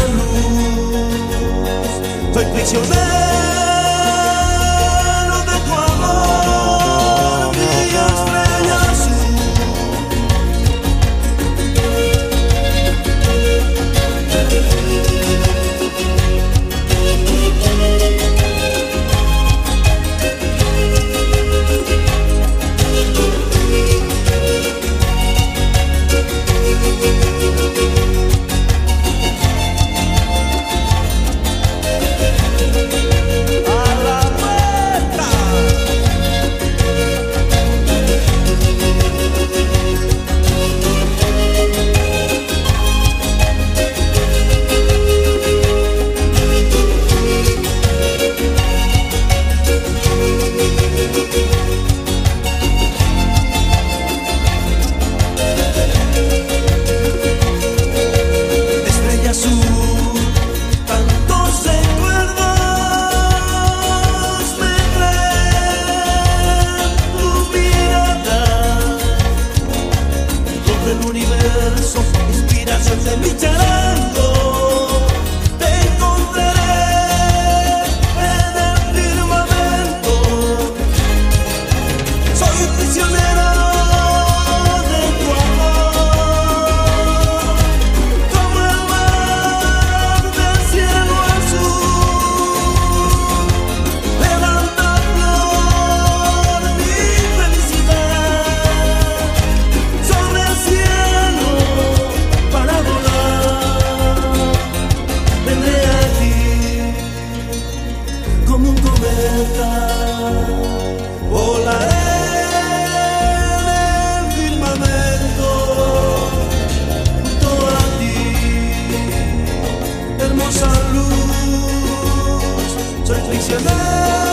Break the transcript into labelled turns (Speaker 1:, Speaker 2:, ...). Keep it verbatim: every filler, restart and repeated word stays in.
Speaker 1: luz. Soy prisionero de tu amor, mi estrella azul. Inspiración de mi charango, te encontraré en el firmamento. Soy un prisionero de tu amor, como el mar del cielo azul. Levanta flor mi felicidad sobre el cielo. Para volar, vendré a ti como un cometa, volaré en el firmamento junto a ti, hermosa luz. Soy prisionero